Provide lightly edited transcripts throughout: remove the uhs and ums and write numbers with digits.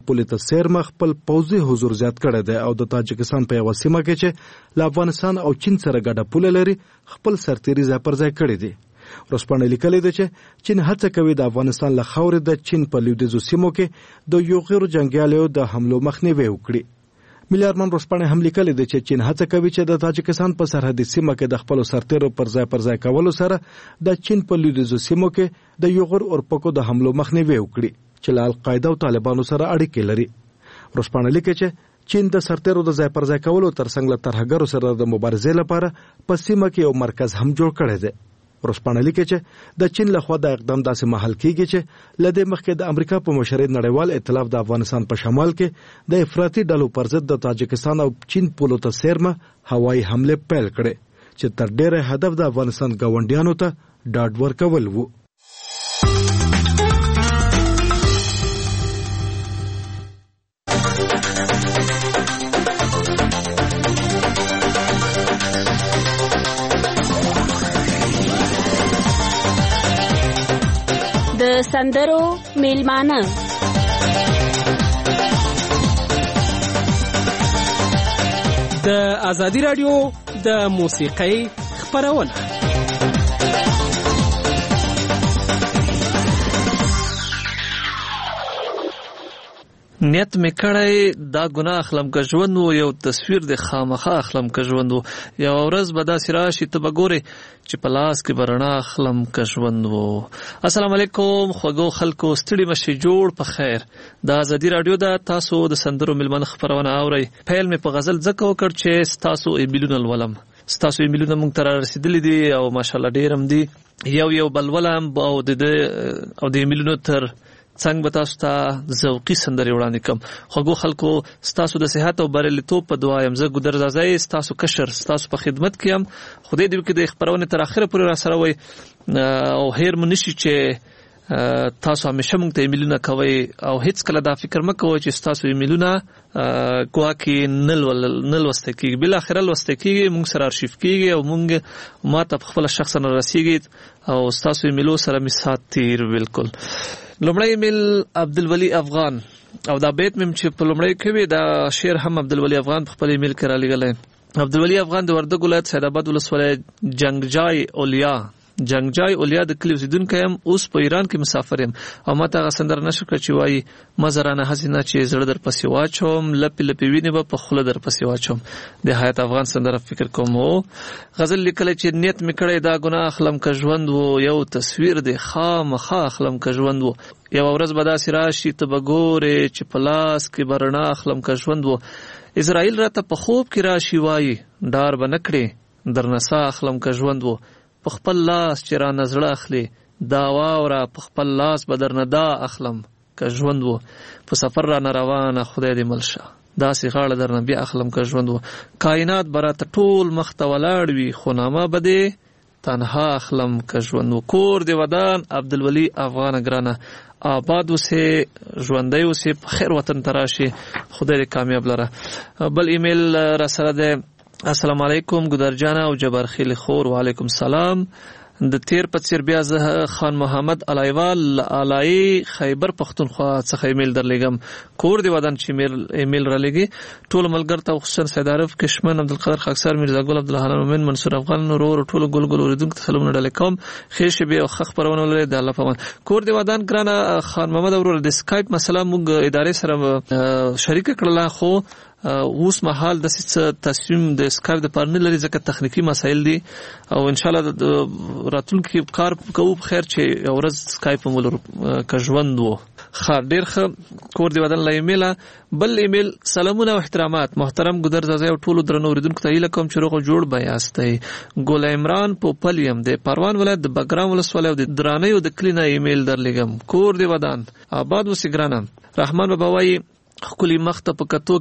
پولې ته څیرمه خپل پوځي حضور زیات کړی دی او د تاجکستان په یوه سیمه کې چې له افغانستان او چین سره ګډه پوله لري خپل سرتیري ځای پر ځای کړی دی. ورځپاڼې لیکلي ده چې چین هڅه کوي د افغانستان له خاورې د چین په لویدیځو سیمو کې د یو غیر جنګیالیو د حملو مخنیوی وکړي. ملي ارمان ورځپاڼې هم لیکلي ده چې چین هڅه کوي چې د تاجکستان په سرحدي سیمه کې د خپلو سرتیرو پر ځای کولو سره د چین په لویدیځو سیمو کې د یو غیر اورپکو د حملو مخنیوی وکړي چې له القاعده او طالبانو سره اړیکې لري. ورځپاڼه لیکي چې چین د سرتیرو د ځای پر ځای کولو ترڅنګ له ترهګرو سره د مبارزې لپاره په سیمه کې یو مرکز هم جوړ کړی دی. ورځپاڼه لیکي چې د چین لخوا د اقدام داسې مهال کیږي چې له دې مخکې د امریکا په مشرۍ نړیوال ائتلاف د افغانستان په شمال کې د افراطي ډلو پر ضد د تاجکستان او چین پولو ته څیرمه هوایي حمله پیل کړې چې تر ډیره هدف د افغانستان ګاونډیانو ته ډاډ ورکول وو. د سندرو میلمانه د ازادي رادیو د موسیقۍ خپرونه. نیت می کړی دا ګناه اخلم که ژوند و یو تصویر د خامخا اخلم که ژوند و یو ورځ به داسې راشي ته به ګورې چې په لاس کې به رڼا اخلم که ژوند و. السلام علیکم خوږو خلکو، ستړي مشئ، جوړ په خیر. د ازادي رادیو ده، تاسو د سندرو میلمانه خپرونه اورئ. پیل مې په غزل ځکه وکړ چې ستاسو ایمیلونه لولم. ستاسو ایمیلونه موږ ته رارسېدلي دي او ماشاءالله ډېر هم دي. یو بل ولم او د ایمیلونو تر څنګه به تاسو ته ذوقي سندرې وړاندې کوم. خوږو خلکو، ستاسو د صحت او بریالیتوب په دعا یم. زه ګودر زازی ستاسو کشر ستاسو په خدمت کې یم. خدای دې وکړي د خپرونې تر اخره پورې راسره وئ او هیر مو نشي چې تاسو همیشه موږ ته ایمیلونه کوئ او هیڅ کله دا فکر مه کوئ چې ستاسو ایمیلونه ګواکې نه لوستی کېږي. بالاخره لوستی کېږي، موږ سره ارشیف کېږي او موږ ما ته پخپله شخصا رسېږي او ستاسو ایمیلو سره مې سات تیر. بالکل لومړی ایمیل عبدالولي افغان او دا بیت مې چې په لومړی کې وي دا شعر هم عبدالولي افغان په خپل ایمیل کې رالیږلی. عبدالولي افغان د وردګ ولایت سیدآباد ولسوالۍ جنگجای اولیا د کلي اوسېدونکی یم. اوس په ایران کې مسافر یم او ما ته هغه سندره نشر کړه چې وایي مزرانه حزینه چې زړه در پسې واچوم، لپې لپې وینې به په خوله در پسې واچوم. د حیات افغان سندره فکر کوم. غزل لیکلی چې نیت مې کړی دا ګناه اخلم که ژوند و یو تصویر دی خامخا اخلم که ژوند و یو ورځ به داسې راشي ته به ګورې چې په لاس کې به رڼا اخلم که ژوند و. اسرائیل راته په خوب کې راشي وایي ډار به نه کړې در نسا اخلم که ژوند و په خپل لاس چې رانه زړه اخلي دا واوره په خپل لاس به درنه دا اخلم که ژوند و په سفر رانه روانه خدای دې مل شه داسې غاړه درنه بیا اخلم که ژوند و. کائنات به راته ټول مخ ته ولاړ وي خو نامه به دې تنها اخلم که ژوند و. کور دې ودان عبدالولي افغان ګرانه، آباد اوسې، ژوندی اوسې، په خیر وطن ته راشي، خدای دې کامیاب لره. بل ایمیل را سره دی. السلام علیکم ګودرجانه او جبارخیل خور. وعلیکم السلام. د تیر په څیر بیا زه خان محمد علایوال علای خیبر پښتونخوا څخه ایمیل درلېږم. کور دی ودان چې ایمیل را لېږي ټول ملګر ته خصوصا سید عارف کشمن عبدالقادر خاکسار میرزا ګل عبدالحنان مومن منصور افغان ورور ټول ګل اوریدونکو ته سلامونه ډالې کوم. خیر شي بیا خ خبرونه ولري د الله په امان. کور دی ودان ګرانه خان محمد ورور د سکایپ مسله موږ ادارې سره شریک کړله خو اوس مهال د تصمیم د سکایپ د پاره نه لري ځکه تخنیکی مسایل دي او ان شاء الله راتلونکي کار کوو په خیر چې ورځ سکایپ مولر که ژوند وو. خیر ډیر ښه. کور دی ودان لا ایمیل. بل ایمیل سلامونه او احترامات محترم ګودر زازی او ټولو درنو اوریدونکو ته هیله کوم چې روغ جوړ به یاستئ. ګل عمران پوپل یم د پروان ولایت د بګرام ولسوالۍ او د درانۍ او د کلینه ایمیل درلېږم. کور دی ودان آباد اوسې ګرانه. رحمان بابا وایي خکلی مخته په کتو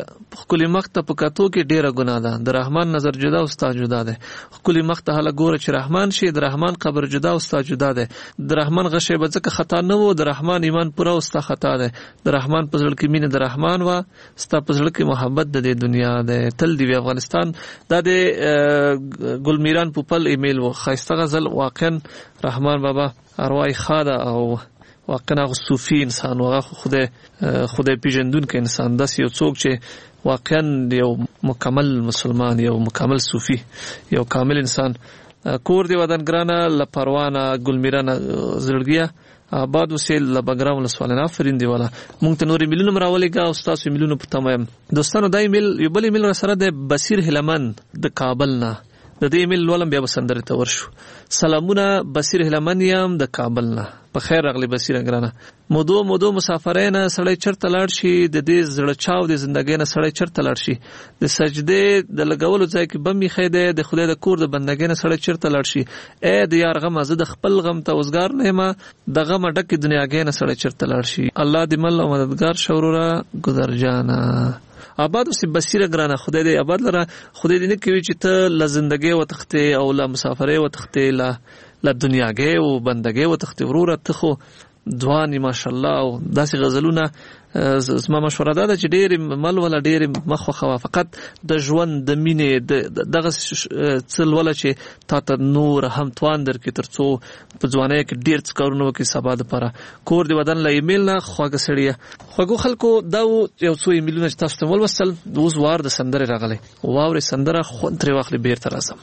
کې ډیره ګناه ده، د رحمان نظر جدا او ستا جدا ده. خکلی مخته هله ګوره چې رحمان شي، د رحمان قبر جدا او ستا جدا ده. د رحمان غشی به ځکه خطا نه وو، د رحمان ایمان پوره او ستا خطا ده. د رحمان په زړه کې مینه د رحمان وا، ستا په زړه کې محبت د دې دنیا ده. تل دی افغانستان. دا د ګل میران پوپل ایمیل و. خایسته غزل واقعا رحمان بابا ارواح خاده او واقعا صوفي انسان او خدای پیژندونکو انسان داسې یو څوک چې واقعا یو مکمل مسلمان، یو مکمل صوفي، یو کامل انسان. کور دی ودان ګرانه لپروانه ګلمیرانه زړګیا آباد وسیل لبګرام ولسوالنا فرین دی والا مونږ ته نورې میلونه راولېګا او تاسو میلونه په تمام دوستانو. دای میل یو بل میل سره د بصیر هلمند د کابل نه د دې میل ولم بیا بسندر ته ورشو. سلامونه بصیر هلمند یم د کابل نه. په خیر راغلی بصیر ګرانه. مودو مسافرین سړی چرته لاړ شي د دې زړه چاو د زندګۍ نه سړی چرته لاړ شي د سجده د لګولو ځای کې بم خیده د خدای د کور د بندګۍ نه سړی چرته لاړ شي. اے د یار غم زه د خپل غم ته وزګار نه ما د غم ډک دنیاګۍ نه سړی چرته لاړ شي. الله دې مل او مددگار شورورا ګذر جانا آباد وسی بصیره ګرانه. خدای دې آباد لره، خدای دې نه کوي چې ته ل زندګۍ و تخته او ل مسافرې و تخته ل دنیاګۍ او بندګۍ و تخته وروره ته خو ځواني ماشاءالله او داسې غزلونه. زما مشوره ده چې ډېر مل ولا ډېر مخه فقط د ژوند د مینې دغه څل ولا چې تا ته نور هم توان درکې ترڅو په ځوانۍ کې ډېر څه کارونه وکړي سبا دپاره. کور دې ودان له ایمیل نه خواږه سړیه. خواږو خلکو دا یو څو ایمیلونه چې تاسو ته ولوستل اوس وار د سندرې راغلی. واورې سندره خوند ترې واخلې بیرته راځم.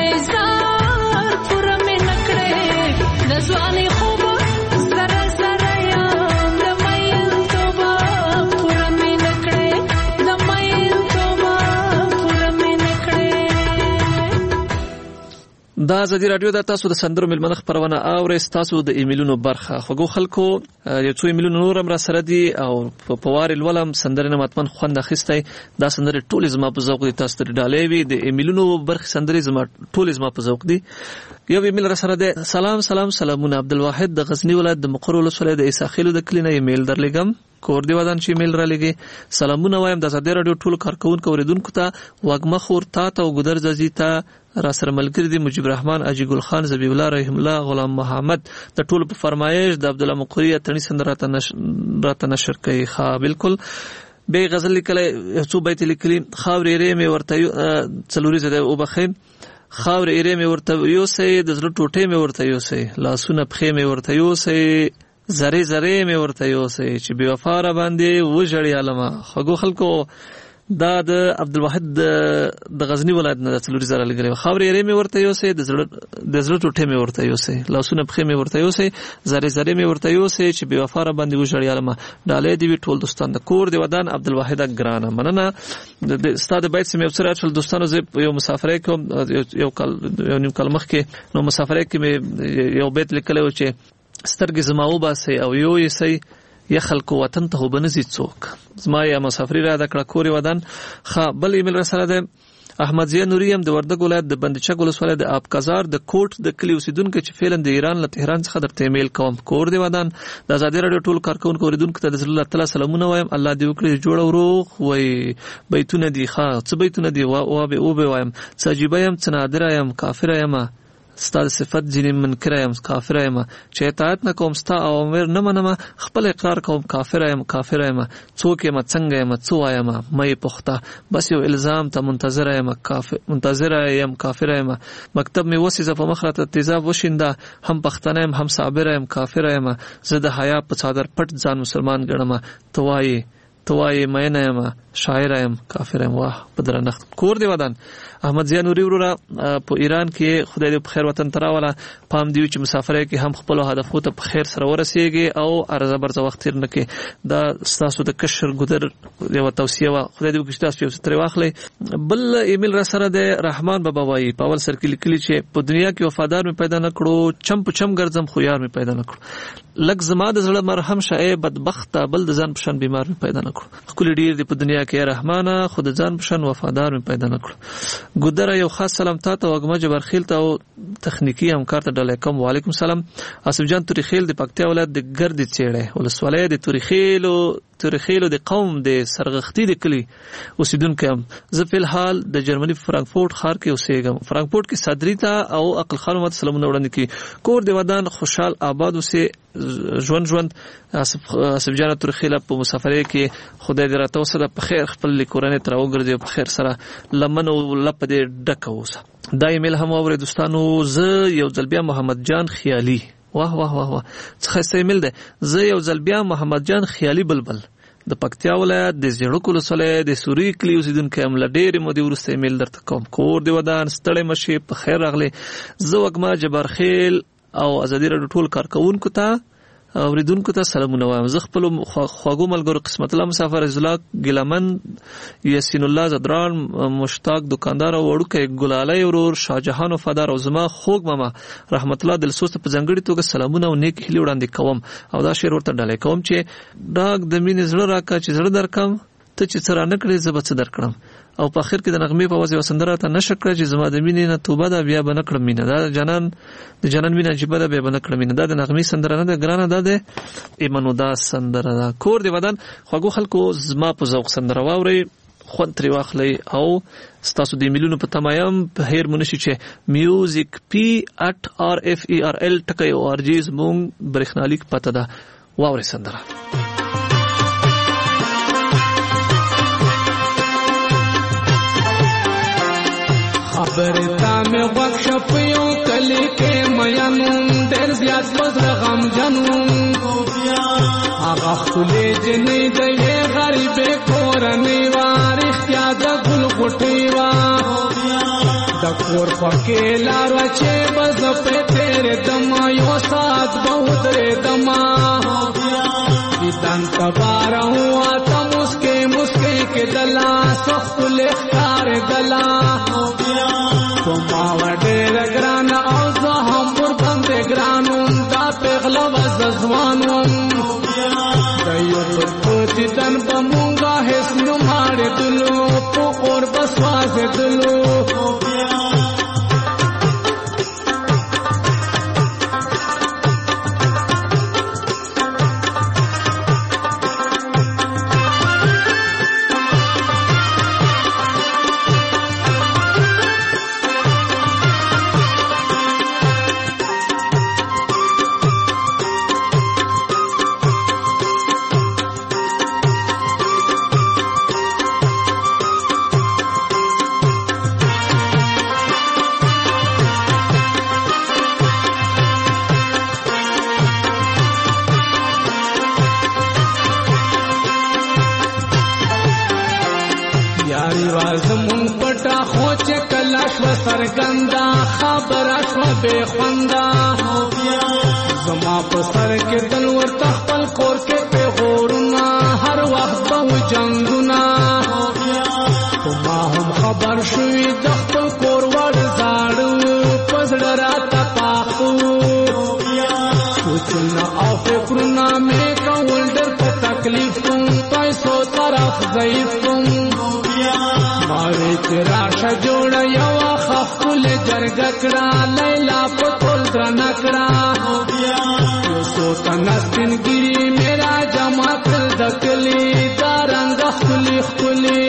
دا ازادي رادیو د تاسو د سندرو ملمنه خبرونه اورئ. تاسو د ایمیلونو برخه خوګو خلکو یو څو ایمیلونو نورم را سره دي او په وار الولم سندرنه ماتمن خوند اخیستای. دا سندره ټول زما په ذوق دي، تاسو ته ډالې وي د ایمیلونو برخه سندري زما ټول زما په ذوق دي. یو ایمیل را سره ده: سلامونه عبدالواحد د غزنی ولایت د مقر ولسوالۍ د عیساخیلو د کلینه ایمیل درلګم. کور دی ودان چې ایمیل را لګي. سلامونه وایم د ازادي رادیو ټول کارکونکو اوریدونکو ته، وګمخور تا ته او ګدر زازي ته را سره ملګری دي مجيب الرحمن، اجي ګل خان، زبیب الله، رحیم الله، غلام محمد د ټول په فرمایش د عبد الله مقری اتنی سندره راته نشر کوي. ها بالکل به غزل لیکلي څو بیت لیکلي: خاورې رې مې ورته څلوري زده او بخیم، خاورې رې مې ورته یوسه، د زړه ټوټې مې ورته یوسه، لاسونه پخې مې ورته یوسه، زره مې ورته یوسه، چې بې وفا را باندې وژړې علما. خوږو خلکو دا د عبدالواحد د غزنی ولایت نه د څلوري زره لګري. خاورې رې مې ورته یوسه، د زړه ټوټې مې ورته یوسه، لاسونه پخې مې ورته یوسه، زره مې ورته یوسه، چې بې وفا را باندې وژړې علما. ډالې دی ټول دوستان د کور دی ودان عبدالواحد ګرانه مننه. د استاد بیت سم یو څه راټول دوستانو زه یو مسافرۍ کوم یو نیم کال مخکې نو مسافرۍ کې مې یو بیت لیکلی و چې سترګې زما وباسئ او یو یې سئ یا خلکو وطن ته وبنځي څوک. زما یا مسافري را د کړه کورې ودان. بل ایمیل را سره ده: احمد ضیا نوري هم د وردګ ولایت د بندچک ولسوالۍ د آبکازار د کوټ د کلي اوسیدونکو چې فعلا د ایران له تهران څخه درته ایمیل کوم. کور دی ودان د ازادي رادیو ټول کارکونکو اوریدونکو ته د زړه تعالی سلامونه وایم. الله دې وکړي جوړ او روغ وي. بیتونه دي څه بیتونه دي او به وایم څه عجیبه یم، څه نادره یم، کافره یم، ستاسو صفت ځینې منکره یم، کافره یم، چې اطاعت نه کوم ستا اوامر نه منم، خپل اقرار کوم کافره یم، څوک یم، څنګه یم، څه وایم، مې پخته بس یو الزام ته منتظره یم، کافره یم. مکتب مې وسیزه په مخ راته تیزاب وشینده، هم پښتنه یم هم صابره یم، کافره یم. زه د حیا په څادر پټ ځان مسلمان ګڼم. ته وایې مینه یم، شاعره یم، کافره یم. واه په درنښت. کور دی ودان احمد ضیا نوري وروره په ایران کې خدای دې په خیر وطن ته راوله. پام دی چې مسافرۍ کې هم خپلو هدفو ته په خیر سره ورسېږي او ارزه برزه وخت تېر نه کړي. دا ستاسو د کشر ګودر یوه توصیه وه، خدای دې وکړي چې تاسو یو څه ترې واخلئ. بل ایمیل را سره دی: رحمان بابا وایي په اول سر کې لیکلي چې په دنیا کې وفادار مې پیدا نه کړو، چم په چم ګرځم خو یار مې پیدا نه کړو. لږ زما د زړه مرهم شه بدبخته، بل د ځان په شان بیمار مې پیدا نه کړو. ښکلي ډېر دي په دنیا کې رحمانه، خو د ځان په شان وفادار مې پیدا نه کړو. ګودره یو خاص سلام تاته وګمه جبرخیل ته او تخنیکی همکار ته ډالۍ کوم. وعلیکم سلام. آصف جان توریخیل د پکتیا ولایت د ګردې څېړې ولسوالۍ د توریخیلو د قوم د سرغښتي د کلي اوسیدونکی یم. زه فی الحال د جرمني په فرانکفورت ښار کې اوسېږم. فرانکفورت کې صدري ته او عقل خان ماته سلامونه وړاندې کړي. کور د ودان خوشحال آباد اوسې ژوند. آصف جان توریخیل په مسافرۍ کې خدای دې راته وسه په خیر خپل کورنۍ ته راوګرځي په خیر سره لمن او لپ دې ډکه اوسه. دا ایمیل هم اورئ دوستانو. زه یو ځل بیا محمد جان خیالي، واه واه واه واه څه ښایسته ایمیل دی. زه یو ځل بیا محمد جان خیالي بلبل د پکتیا ولایت د زیړک ولسوالۍ د سوري کلي اوسیدونکی یم. له ډېرې مودې وروسته ایمیل درته کوم. کور دې ودان، ستړی مه شې، په خیر راغلی. زه وږمه جبارخیل او ازادي راډیو ټول کارکوونکو ته اوریدونکو ته سلامونه وایم. زه خپلو خواږو ملګرو قسمت الله مسافر، ازلاق ګیلمن، یاسین الله زدران، مشتاق دکاندار او وړوکی ګلالی ورور، شاهجهان وفادار او زما خوږ ماما رحمت الله دلسوز ته په ځانګړې توګه سلامونه او نیک هیلې وړاندې کوم او دا شعر ورته ډالۍ کوم چې ډاک د مینې زړه راکړه چې زړه درکړم، ته چې څه رانه کړې زه به څه درکړم. او په اخر کې د نغمې په واسطه سندره ته نشه کړه چې زما د مینې نه توبه ده بیا به نه کړم مینه. دا د جنان مینه عجیبه ده بیا به نه کړم مینه. دا د نغمې سندره نه ده ګرانه، دا د ایمنو دا سندره ده. کور دی ودان خواږو خلکو زما په ذوق سندره واورئ، خوند ترې واخلئ او ستاسو د ایمیلونو په تمایم په هیر مو نشي چې میوزیک p@rferl.org زموږ برېښنالیک پته ده. واورئ سندره. خبرتا میں وقت شپیوں کلی کے میانوں دیر زیاد بدر غم جنوں آغا خلی جنی دے غریب کورنی وار اختیاد گل غٹی وار د کور پکې لاره چې بز په تیرې دما یو سات به درې دما دیدن تباره هوا ته مسکې مسکې کېدله سخت لښکار دله په ما وه ډېره ګرانه او زه هم ورباندې ګران وم دا پېغله به زه ځوان وم د یو بل په دیدن به مونږه هېڅ نه ماړېدلو په اور به سوځېدلو زمون پټا خو چې کله شوه سرګنده خبره شوه بې خونده زما په سر کې دل ورته خپل کور کې پیغورونه هر وخت به و جنګونه خو ما هم خبر شوي د خپل کور وړ زاړه په زړه راته پاخه سوچونه او فکرونه مې کول ډېر په تکلیف کوم پیسو طرف ضعیف کوم ماوی چې راشه جوړه یوه خښکلې جرګه کړه لیلا په ټول درنه کړه یو څو تنه سپین ګیري مې را جمع کړل د کلي دا رنګه ښکلي ښکلي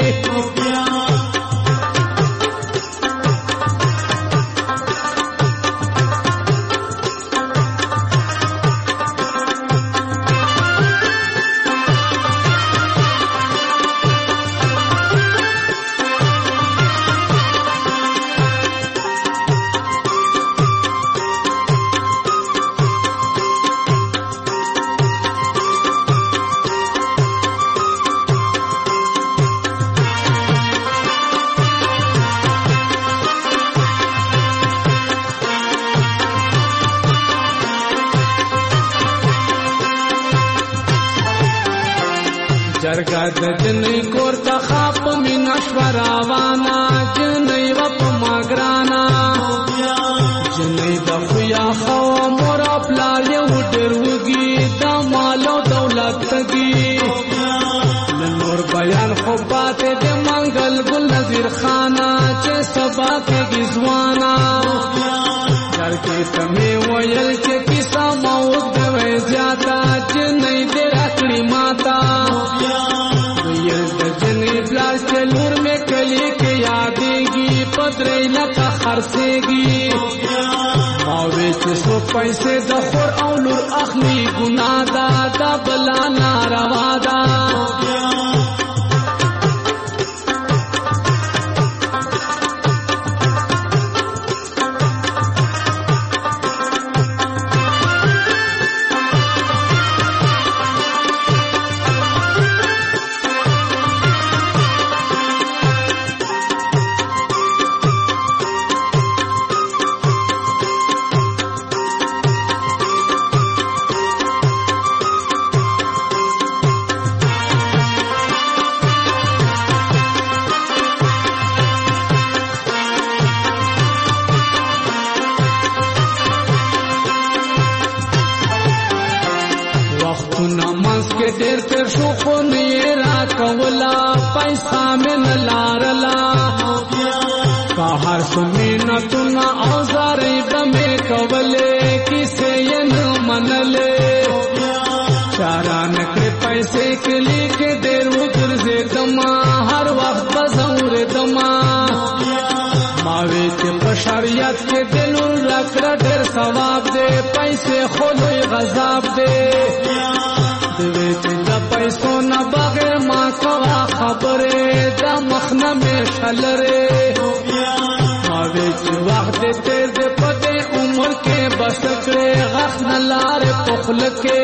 جرګه د جنۍ کور ته ښه په مینه شوه راوانه جنۍ وه په ما ګرانه جنۍ د خویا ښه وه مور او پلار یې و ډېر وږي د مال او دولت تږي له نور بیان خو پاتې د منګل ګل نظیر خانه چې سبا کېږي ځوانه جرګې ته مې ویل چې کیسه ما اوږده زیاته جنۍ دې راکړې ماته لور میں کلی کے یادیگی پدری لکا خرسیگی ماوی چی سو پیسے دخور او لور اخلی گناہ دا دا بلا ناروا دا ډېر تېر شو خو نه یې راکوله پیسه مې نه لارله که هر څو منتونه او زارۍ به مې کولې کیسې یې نه منلې چا رانه کړې پیسې کلي کې ډېر وګرځېدمه هر وخت به زه اورېدمه ما وې چې په شریعت کې د لور راکړه ډېر ثواب دی پیسې خو لوی غذاب دی دوی چې د پیسو نه بغیر ما کوه خبرې د مخ نه مې شلرې ما وې چې وخت دې تېر دی په دې عمر کې بس کړې غخ نه لارې په خوله کې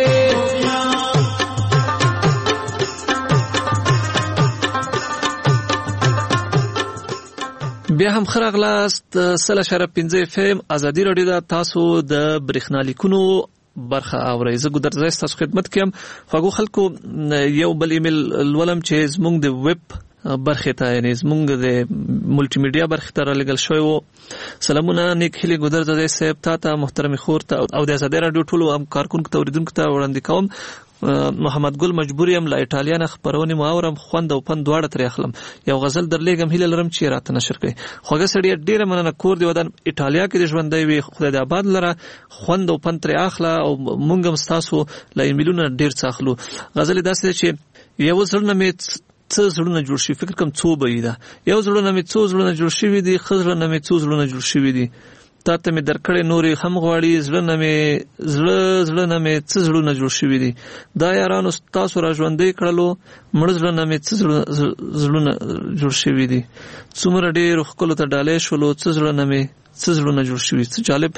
بیا هم خراغلاست 3.15 FM ازادي رادیو دا تاسو د برېښنالیکونو برخه اورئ. زه ګودرځای ستاسو خدمت کې یم. خواږو خلکو یو بل ایمیل لولم چې زموږ د ویب برخه ته یعنی زموږ د ملټي میډیا برخه ته رالیږل شوی و. سلامونه نیک هیلې ګودرځای صاحب ته محترم خور ته او د ازادي رادیو ټولو هم کارکونکو ته اوریدونکو ته وړاندې کوم. محمد ګل مجبور یم له ایټالیا نه خبرونه مو اورم خوند او پند دواړه ترې اخلم. یو غزل درلېږم هیله لرم چې راته نشر کړئ. خوږه سړی ډیره مننه. کور دی ودان ایټالیا کې د ژوندۍ وي خدای دې آباد لره. خوند او پند ترې اخله او مونږ هم ستاسو له ایمیلونو ډیر څه اخلو. غزل داسې چې یو ځړنه مې څه زړونه جوړ شي فکر کوم څو به دا یو ځړونه مې څو زړونه جوړ شي دي خزړونه مې څو زړونه جوړ شي دي تا ته مې درکړې نورې هم غواړي زړونه مې څه زړونه جوړ شوي دي دا یارانو تاسو را ژوندۍ کړلو مړ زړونه مې څه زړونه جوړ شوي دي څومره ډېرو ښکلو ته ډالۍ شولو څه زړونه جوړ شوي. څه جالب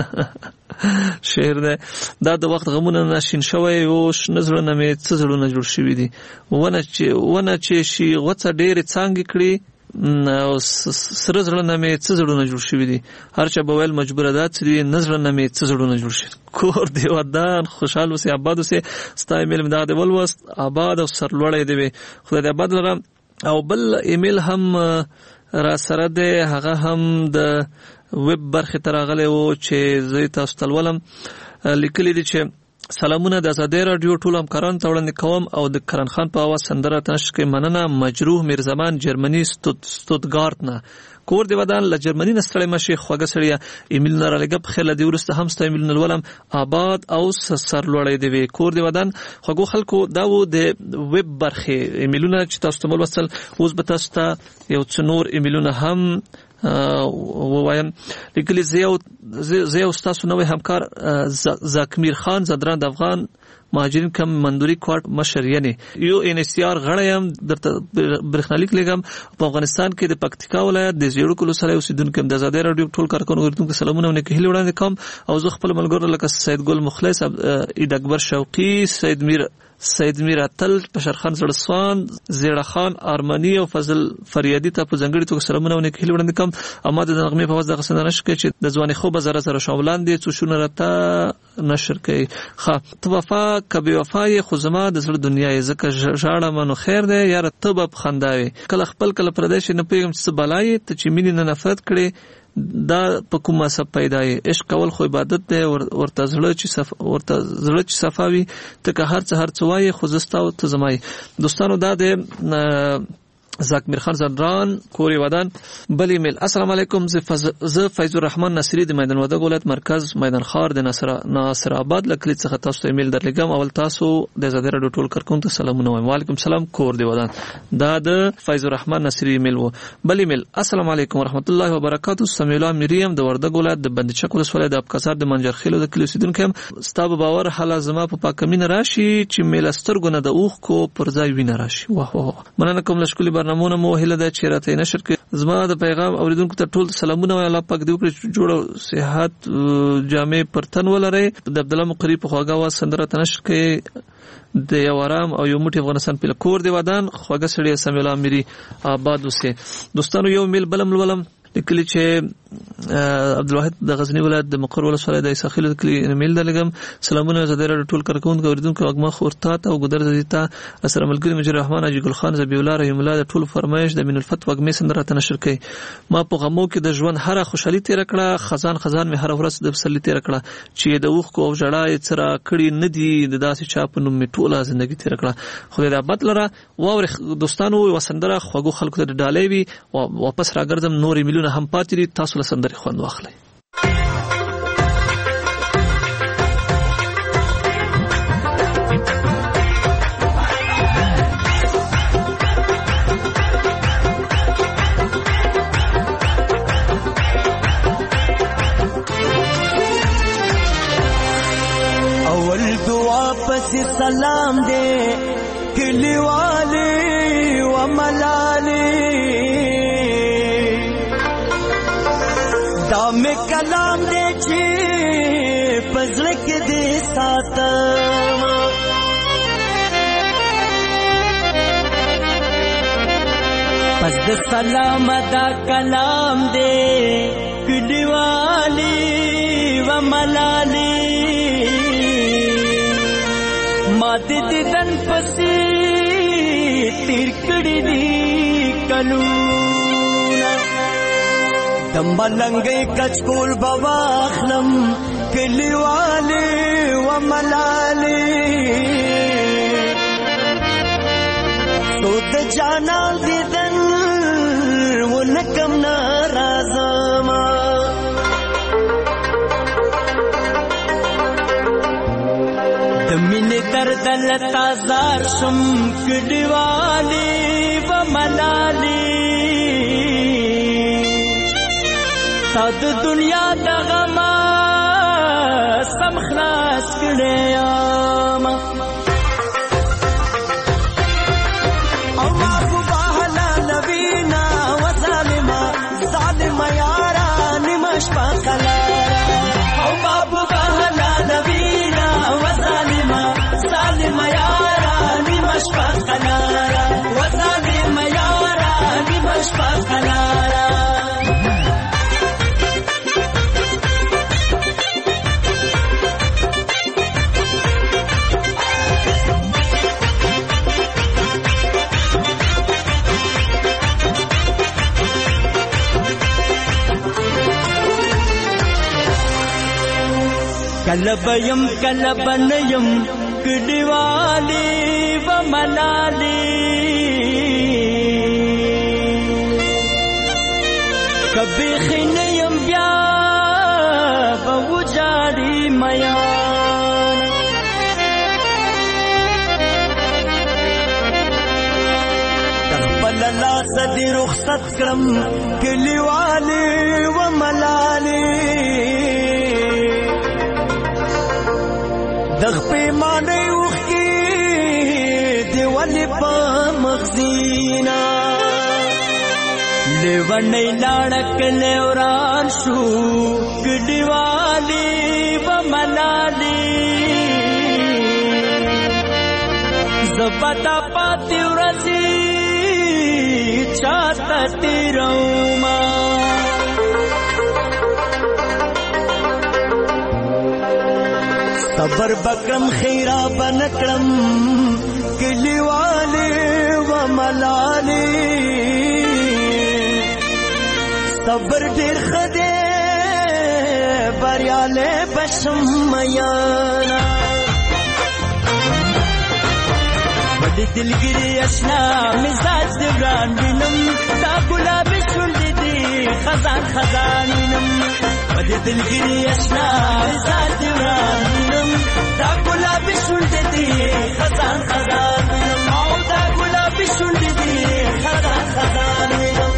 شعر دی دا. د وخت غمونه نه شین شوی او شنه زړونه مې څه زړونه جوړ شوي دي. ونه چې شي غوڅه ډېرې څانګې کړي او سره زړونه مې څه زړونه جوړ شوي دي. هر چا به ویل مجبوره ده چې نه زړونه مې څه زړونه جوړ شي. کور دی ودان خوشحال اوسې آباد اوسې. ستا ایمیل مې دغه دی ولوست آباد او سرلوړی دی وي خدای دې آباد لره. او بل ایمیل هم را سره دی هغه هم د ویب برخې ته راغلی و چې زه تاسو ته لولم. لیکلي دي چې سلامونه د ازادي رادیو ټول همکارانو ته وړاندې کوم او د کرن خان په اواز سندره تنشر کې مننه. مجروح میرزمان جرمني ستوتګارت نه. کور دی ودان له جرمني نه ستړی مشي خوږه سړی ایمیل نه رالګب خله دی ورسته هم ستا ایمیل نه ولم آباد او سرلوړی دی وی. کور دی ودان خوږو خلکو دا و د ویب برخې ایمیلونه چې تاسو ته وصل. اوس به تاسو ته یو څو نور ایمیلونه هم ووایم. لیکلي زه یو ستاسو نوی همکار زاکمیر خان زدران د افغان مهاجرین کم مندوري کوارټ مشر یعنی یو ان اس ار غړی هم درته برېښنالیک لګم. په افغانستان کې د پکتیکا ولایت د زیړو کلو سره اوسیدونکو د ازادي رادیو ټول کارکونکو ورته سلامونه ونکړي هیله وړاندې کوم. او زه خپل ملګرو لکه سید ګل مخلص عید اکبر شوقي سید میر اتل بشرخان زړسوان زیړه خان ارمنی او فضل فریادی ته په ځنګړي توګه سلامونه ونکړي هیله وړاندې کوم. اما د نغمې په واسطه غسنه نشکې چې د ځواني خوب زره زره شاولان دي څو شونه راته نشر کوي. ښه ته وفا کبي وفای خو زما د زړه دنیا یې ځکه ژاړه منو خیر دی یار ته به خنداوي کله خپل کله پردیش نه پېږم چې بلای ته چې مینې نه نفرت کړي دا په کومه سب پیدای. عشق کول خو عبادت دی ورته زړه چې صفاوي ته که هر څه وایي خو زستاو ته زمای. دوستانو دا د زاکمیر خان زندران کوری ودان. بل ایمیل السلام علیکم زه فیض الرحمن نصری د میدان وردګ ولایت مرکز میدان خار د ناصر آباد لکلی څخه تاسو ته ایمیل درلګم. اول تاسو د ازادي رادیو ټول کارکونکو ته سلامونه وایم. وعلیکم سلام کور دی ودان. دا د فیض الرحمن نصری ایمیل و. بل ایمیل السلام علیکم ورحمت الله وبرکاتہ. سمیلا مریم د وردګ ولایت د بندچک ولسوالۍ د ابکاسار د منجرخیلو د کلی اوسیدونکو هم. ستاسو باور حالا زما په پاکمین راشي چې میلسترګونه د اوخ کو پر ځای وینه راشي. واه واه مننه کوم لشکلی برنامه مو هله د چیرته نشر کې زما د پیغام اوریدونکو ته ټول سلامونه وای. الله پاک دې وکړي جوړ صحت جامع پرتن ولري. د عبد الله مقری په خواږه وا سندره تنشر کې د یو آرام او یو موټي افغانستان په کور دی ودان خوږه سړی سمیع الله اميري آباد اوسه. دوستانو یو میل بلم لیکلی چې عبدالواحد د غزنی ولایت د مقر ولسوالۍ د اساخیل د کلی ایمیل درلګم. سلامونه زده را ټول کارکونکو اوریدونکو اګما خورتات او ګدر زیتا سره ملګری مجر رحمان اجي ګل خان زبی الله رحم الله د ټول فرمایش د من الفتوا اګمې سندره تنشر کړي. ما په غمو کې د ژوند هر خوشحالي تیر کړه خزان مې هر ورځ د بسلی تیر کړه چې د اوخ کو جړا تر کړي ندي د داسې چاپ نوم می ټوله ژوندۍ تیر کړه. خدای دې آباد لره. واور دوستانو وسندره خوګو خلکو ته ډالۍ وي واپس راګرځم نور ایمیلونه هم پاتې دي تاسو له سندرې خوند واخلئ. اول دعا پس سلام دے کلی والے و ملالے دام کلام دے چی پزلک دے ساتم بس د سلام دا کلام دے کلیوالی و ملالی ما دې دیدن پسې تیر کړي دي کلونه د ملنګۍ کچکول به واخلم کلیوالې و ملالې سو د جانا دیدن ونکم ناراضما د مینې درد لتا زار شم کډیوالې و ملالې تا د دنیا د غما سم خلاص کړې یم کلبیم کلبنیم کډیوالی و ملالی کبھی خینیم بیا بوجاری میان تخبل لاس دی رخصت کرم کلیوالی و ملالی دغ پیمانه اوخی دیوالی پا مغزینا لیوانی لارک لیوران شو کډیوالی و ملالی زبتا پاتی ورزی چاہتا تیروما صبر بکرم خیرا بنکرم کلیوالی و ملالی صبر دیر خدے بریالے بشم میانا بڑی دلگیری اشنا مزاج دیوران بینم دا گلابی شوندی دی خزان خزان بینم بڑی دلگیری اشنا مزاج دیوران بینم دا گلابی شوندی دی خزان خزان بینم دا گلابی شوندی دی خزان خزان بینم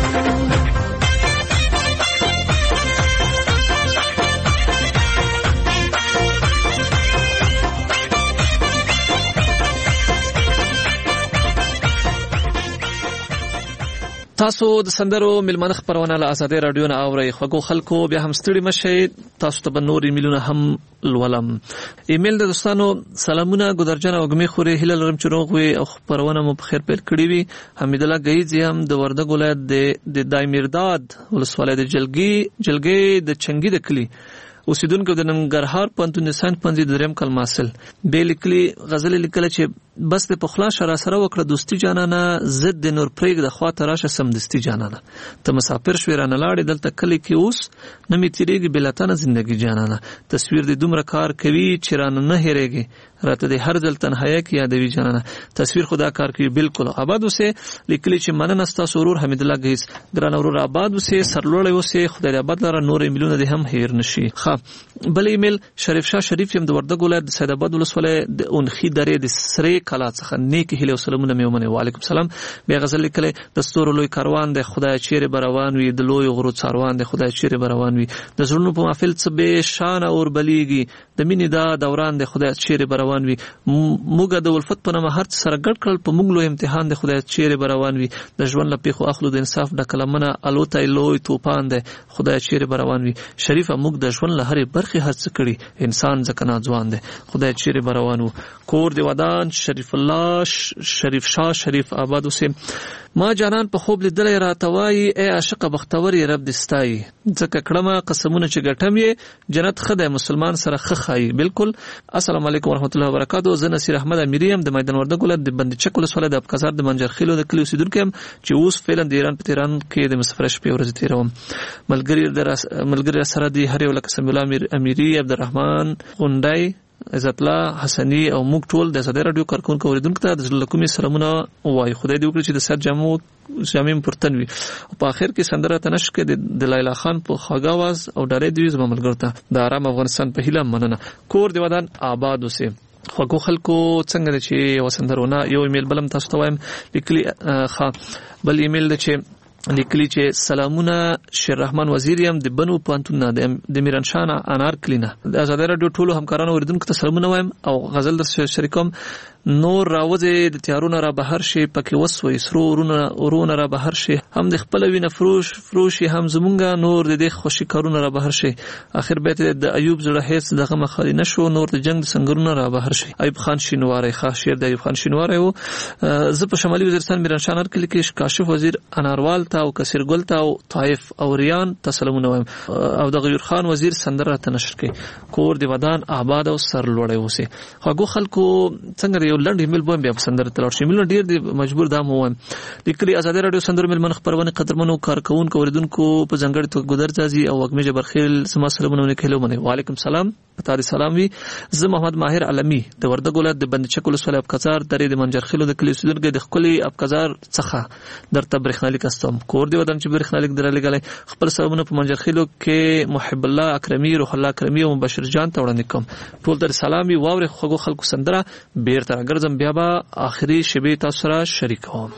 تاسو د سندرو ملمنه خبرونه له آزادۍ رادیو نه اورئ خوږو خلکو بیا هم ستړي مشئ تاسو ته به نور ایمیلونه هم لولم ایمیل د دوستانو سلامونه ګدرجن او ګمې خوري هیله لرم چې روغ وي او خبرونه مو په خیر پیل کړی وي حمید الله گیزی هم د وردګ ولایت د دایمیرداد ولسوالۍ د جلګې د چنګي د کلی اوسیدونکو د ننګرهار پوهنتون د ساینس پوهنځي د دریم کال محصل به لیکلي غزل لیکل چې بس د پخلا شرا سره وکړه دوستي جانانه زد د نور پرېګ د خواته راشه سم دستی جانانه ته مسافر شوې رانه لاړې دلته کلی کې اوس نه می تیریږي بلاتانه زندگی جانانه تصویر د دومره کار کوي چې رانه نه هېرېږي راته د هر ځل تنهایی کې یادوي جانانه تصویر خدا کار کوي بالکل آباد اوسه لیکلي چې مننه ستاسو ورور حمید الله گیز ګران ورور آباد اوسه سرلوړی اوسه خدای دې آباد لره نور ایمیلونه دې هم هیر نشي بل ایمیل شریف شاه شریف هم د وردګ ولایت د سید آباد ولسوالۍ د اونخي درې د سری کلا څخه نیک هیله او سلامونه مې ومنه وعلیکم سلام بیا غزل لیکلي د ستورو لوی کاروان د خدای چیرې بروان وي د لوی غرو څاروان د خدای چیرې بروان وي د زړونو په محفل څه به شان اور بلیږي د مینې دا دوران د خدای چیرې بروان وي موږ د ولفت په نامه هر څه سره ګډ کړل په موږ لوی امتحان د خدای چیرې بروان وي د ژوند لپاره خو اخلو د انصاف د کلمنه الوتای لوی توپان د خدای چیرې بروان وي شریفه موږ د ژوند له هرې برخې هڅه کړې انسان ځکه ناځوان دی خدای چیرې بروان وو کور دی ودان شریف شریف الله شریف شاه شریف آباد اوسه. ما جانان په خوب لیدلې راتوي اے عاشق بختور رب دستای ځکه کړه قسمونه چې ګټم یې جنت خدای مسلمان سره خخای. بالکل. السلام علیکم ورحمت الله وبرکاتہ. زه نصیر احمد امیری هم د میدان وردګ ولایت د بندچک ولسوالۍ د ابقزار د منجرخیلو د کلی اوسیدونکو یم چې اوس فعلا د ایران په تهران کې د مسافر شپې ورځ تیروم. ملګری سره دی هر یو لکه سمیع الله امیری عبدالرحمن غونډای عزت الله حسنی او موږ ټول د صدر رادیو کارکونکو اوریدونکو ته د زړه کومې سلامونه وایي. خدای دې وکړي چې د سر جامع پرتن وي. په اخر کې سندره تنش کې د لیلا خان په خواږه आवाज او ډارې دی زما ملګرو ته د آرام افغانستان په هیله مننه. کور دی ودان آباد اوسه. خو خلکو څنګه چې وسندرونه یو ایمیل بلم تاسو ته وایم لیکلي بل ایمیل د چې لیکلی چې سلامونه شیر رحمان وزیر یم د بنو پانتون د میرانشاه انار کلینه د آزاد رادیو ټولو همکارانو اوریدونکو ته سلامونه وایم او غزل در شریکوم. نور راوځي د تیارونه را بهر شي پکې وسوي سرو ورونه را بهر شي هم د خپل وینه فروشي هم زمونږه نور د دې خوشي کارونه را بهر شي. اخر بیت د ایوب زړه هیڅ دغه مخالي نشو نور د جنگ سنگرونه را بهر شي. ایوب خان شینواری خاص شعر د ایوب خان شینواری او زه په شمالي وزیرستان میرانشاه انار کې کاشف وزیر اناروال ته او کثیر ګل ته او طائف او ریان تسلمونه وایم او د غیور خان وزیر سندره تنشر کې کور دی ودان آباد او سر لوړی اوسه. خو خلکو څنګه یو لنډ ایمیل بوم بیا سندره تلور شي مل ډیر دی مجبور دا مو وایم. لیکلي آزاد رادیو سندره ملمن خبرونه قدرمنو کارکونکو اوریدونکو په ځنګړي تو ګذر ځي او وګمه جبرخیل سما سلامونه کهلو منه. وعلیکم سلام پتا دي سلام وی. زه محمد ماهر علمی د وردګ ولایت د بندچک ولسوالۍ ابقزار درې د منجرخیلو د کلی اوسیدونکو د خپل ابقزار څخه درته برېښنالیک استم. کور دی ودان چې برېښنالیک درلګلې خپل سلامونه په منجرخیلو کې محب الله اکرمی روح الله اکرمی او مبشر جان ته وړاندې کوم. ټول در سلامي واوري خو خلکو سندره بیرته ګرځم بیا به آخري شبي تاسو سره شریکوم.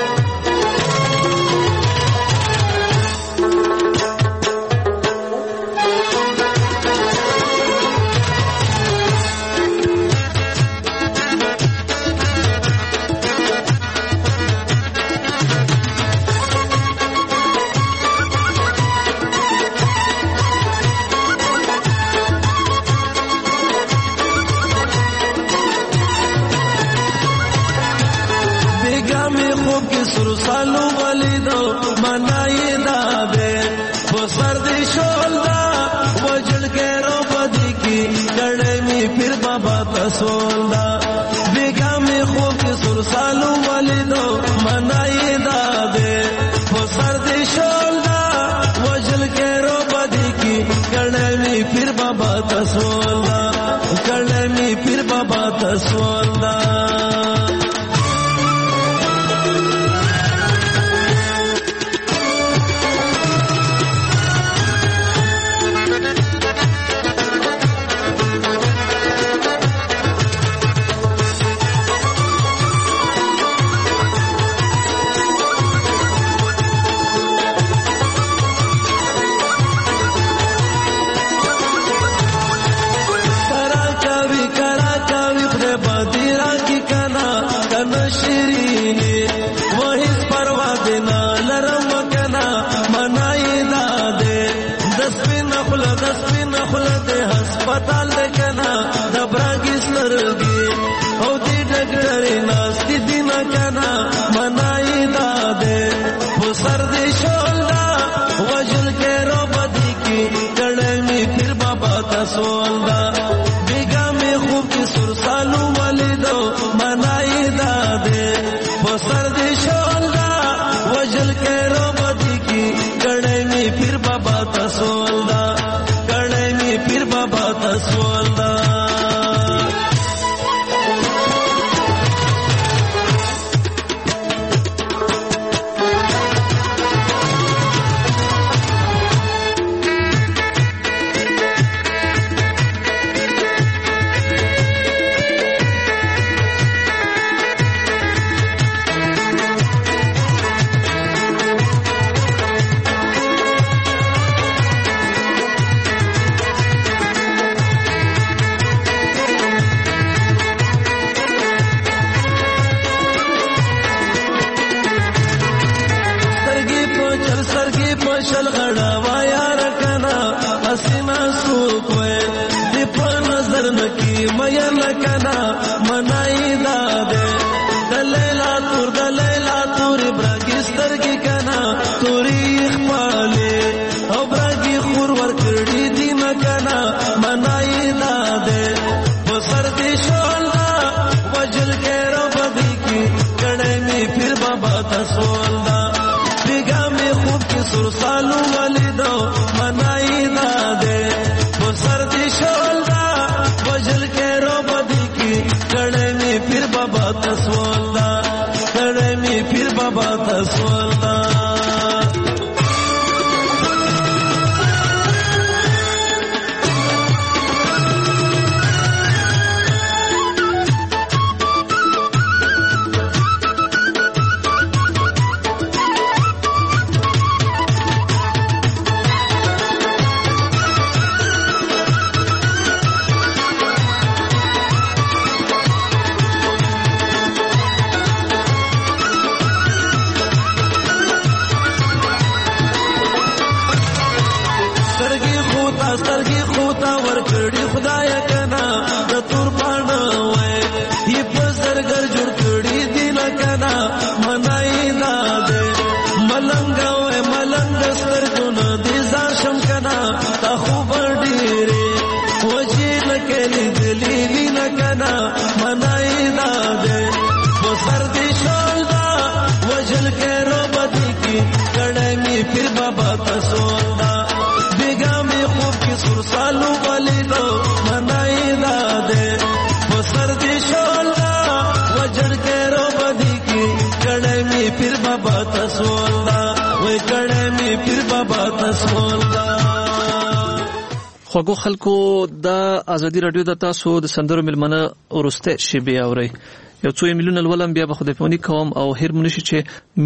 سولدا بیگا میں خوب کے سرسالو والدو منائی دادے وہ سردی شولدا وجل کے رو بدی کی کڑے میں پھر بابا تسولدا کڑے میں پھر بابا تسولدا. پتال کنا دبرګی سرګي او دې ډګرې ناس دې دینا کنا منای دادې وہ سر دې شولدا وجل کې رو بدی کی کړه می پھر بابا تسولدا بیگا میں خوب کی سرسالو والدو منای دادې وہ سر دې شولدا وجل کې رو بدی کی کړه می پھر بابا تسولدا پھر بابا تسولدا. مرګي خوتا ورکړي خدای کنا د تور باڼه وای یې پزرګر جوړ کړي دین کنا منای دا دې ملنګ وای ملنګ سترګونه دې زاشم کنا تا خو ډېرې وجې لکلي دلی وین کنا منای دا دې وسر دې شال دا وجل کې رو بدی کی کړه می پھر بابا تسول دا بیگا می خوب کی سر سالو والی دو منائی دا دے وسر دی شول دا وجل کې رو بدی کی کړه می پھر بابا تسول دا وای کړه می پھر بابا تسول دا. خوږو خلکو د ازادي رادیو د تاسو د سندرو ملمنه ورسته شیبه اوري یو څو ایمیلونه ولوم بیا به خدای پونی کوم او هر منشي چې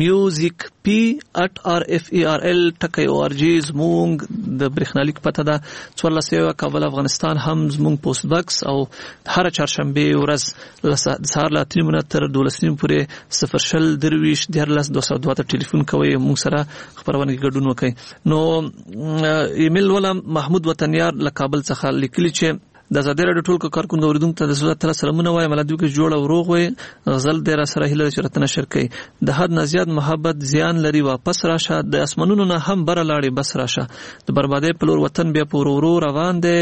music@rferl.org زمونږ د برېښنالیک پته ده 14 کابل افغانستان هم زمونږ پوسټ باکس او هر چهارشنبه ورځ سهار له 3 تر 12 پورې 0 ته ټلیفون کوي موږ سره خبرونه کې ګډون وکړي. نو ایمیل ولوم محمود وطنیار له کابل څخه لیکلی چې د زاده رادیو ټول کارکونکو اوریدونکو ته د زړه تر سلامونه وایم ملادو کې جوړ او روغ وي غزل ډیر سره هله شرط نشر کوي د حد نه زیات محبت زیان لري واپس راشه د اسمنونو نه هم بر لاړې بس راشه د بربادي په لور وطن بیا پور ورو روان دی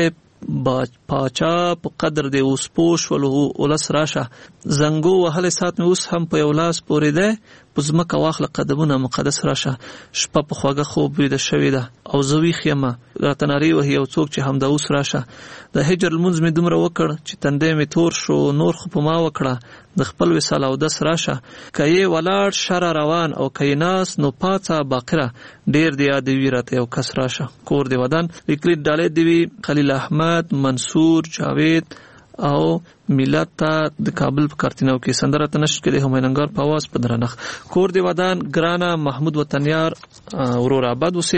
پاچا په قدر دی اوس پوش ولو ولس راشه زنګو وهله سات مې اوس هم په یو لاس پورې ده پزمکه واخله قدمونه مقدس راشه شپه په خواږه خوب ویده شوې ده او زوی خیمه راتناری وه یو څوک چې هم د اوس راشه د هجر المنز مې دومره وکړ چې تندې مې تور شو نور خو په ما وکړه د خپل وصال او دس راشه کای ولاړ شر روان او کای ناس نو پاڅه باقره ډیر دی یادوي راته یو کس راشه کور دی ودان لیکلی ډالې دی خلیل احمد منصور جاوید او ملت ته د کابل په کارتینو کې سندره تنشر کې د همیننګار په आवाज په درنخ کور دی ودان ګرانا محمود وطنیار ورور آباد وسه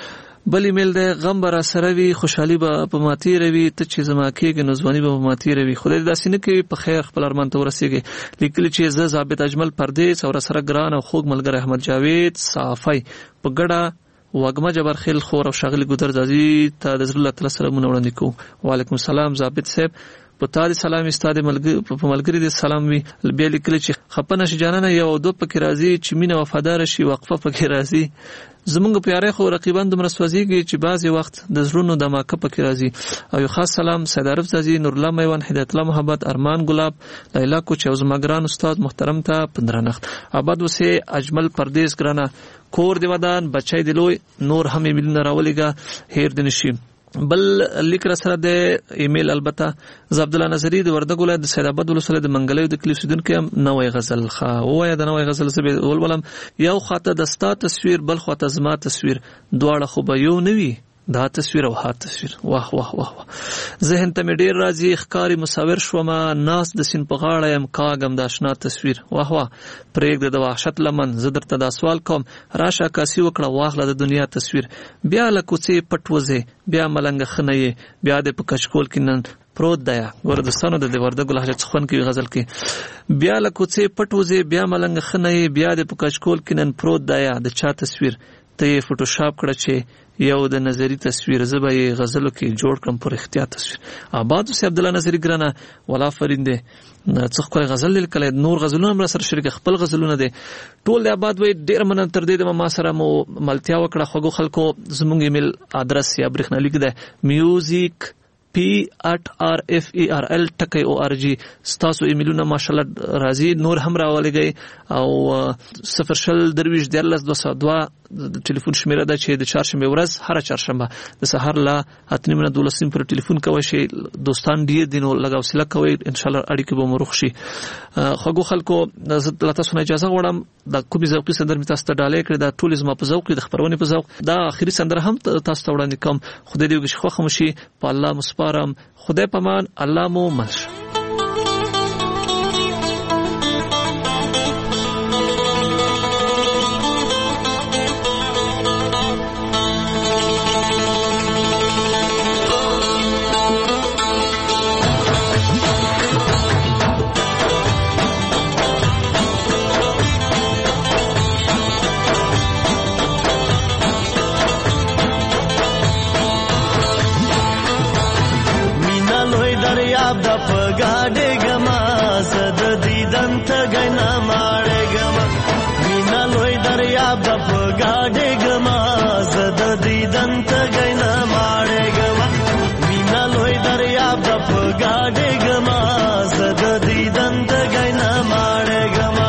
بل ایمیل ده غم برا سره وی خوشحالي به په ماتي روي ته چې زما کېږي نو ځواني به په ماتي روي خدای دې داسې نه کوي په خیر خپل ارمان ته ورسیږي لیکل چې زه ضابط اجمل پردیس او سره ګران او خوږ ملګری احمد جاوید صافی په ګډه وګما جبر خیل خور او شغل ګذر دازي ته د رسول الله تعالی سلامونه وړاندې کوم وعلیکم السلام ضابط صاحب په تاسو سلام استاد ملګری دې سلام وی بیا لیکل چې خپنه شجانه یو دو پکې راځي چې مینه وفادار شي وقفه پکې راځي زمونږ پیاره خو رقیبان دومره سوځيږي چې بعضی وخت د زړونو د ماکه پکې راځي او یو خاص سلام سید عارف زازي نور الله میوان هدایت الله محبت ارمان ګلاب لیلا کوچ او زمګران استاد محترم ته پندرنخت آباد وسه اجمل پردیس ګرانه کور دی ودان بچای دی لوی نور هم ایمیل راولېګا هیر دنشي بل لیک را سره د ایمیل البته ز عبد الله نظری د وردګ ولایت د سید آباد ولسوالۍ د منګلې د کلی سیدونکو نوې غزل خا وای د نوې غزل سبه ولولم یو خاطه د ستا تصویر بل خاطه زما تصویر دواړه خو به یو نوي دا تصویر او ها تصویر واه واه واه ذهن ته مې ډیر راځي ښکاری مصور شوما ناس د سین په غاړه يم کاغم د آشنا تصویر واه واه پرېګ د وحشت لمن زدر ته دا سوال کوم راشه کاسي وکړه واخله د دنیا تصویر بیا لکوڅې پټوزه بیا ملنګ خنې بیا د پکشکول کینن پروت دیا ګوردستانو د وردګ لهجه څخون کې غزل کې بیا لکوڅې پټوزه بیا ملنګ خنې بیا د پکشکول کینن پروت دیا د چا تصویر ته فوټوشاپ کړه چې یو د نظری تصویر زبې غزلو کې جوړ کړم پر اختیار تصویر آباد سي عبد الله نظری ګرانه ولا فرینده څخه کوئی غزل لیکل نور غزلونه هم سره شریک خپل غزلونه دي ټول د آباد وي ډیر من تر دې د ما سره مو ملتیا وکړه خوګو خلکو زموږ ایمیل ادرس یا برېښنالیک ده music@rferl.org ستاسو ایمیلونه ماشاءالله راځي نور هم راولېږي او 0 د ټلیفون شمیره ده چې د چهارشنبه ورځ هر چهارشنبه د سحر لا 8:12 پر ټلیفون کوي شي دوستان ډیر دینو لګاوسله کوي ان شاء الله اړیکه به مروخ شي خوګو خلکو لته سونه اجازه غواړم د کومي ذوقي سندر می تاسو ته ډالې کړی دا ټول زما په ذوق د خبرونه په ذوق دا اخیری سندر هم تاسو ته وړاندې کوم خدای دې وکړي خو خمشي په الله مسپارم خدای پامان الله مو منش دریاب د پګاډې ګما زد دیدن ته غنا ماړې ګما مینا لوی دریاب د پګاډې ګما زد دیدن ته غنا ماړې ګما مینا لوی دریاب د پګاډې ګما زد دیدن ته غنا ماړې ګما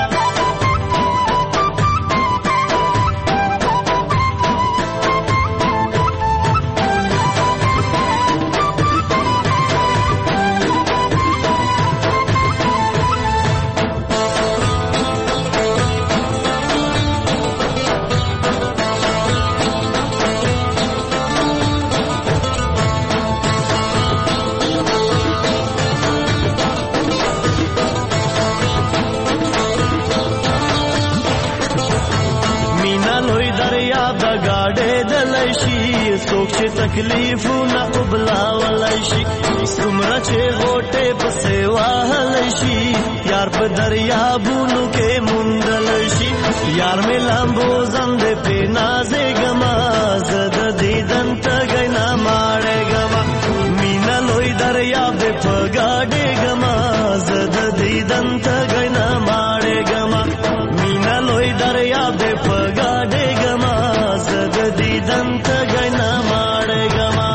څوک چې تکلیفونه وبلاولی شي څومره چې غوټې پسې وهلی شي یار په دریابونو کې موندلی شي یار مې لامبو زندې پې نازېږمه زه د دیدن تږی نه ماړېږمه مینه لوی دریاب دې په ګاډېږمه زه د دیدن تږی نه ماړېږمه مینه لوی دریاب دې په ګاډېږمه زه د دیدن تږی نه ماړېږمه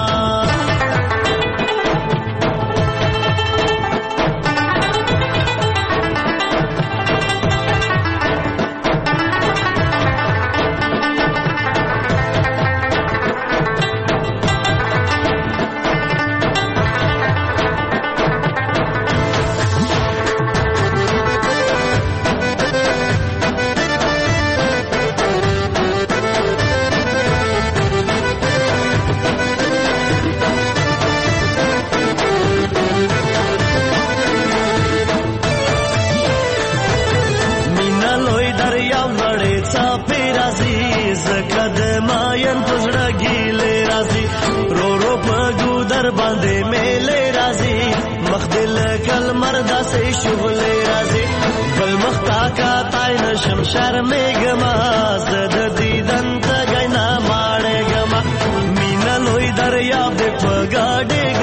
باندې میلې راځي مخ دل کل مردا سي شغلې راځي بل مخ تا کا تای نشم شرمېږما زد دیدن ته غنا ماړېږما مینا لوی دریاب دې په ګاډې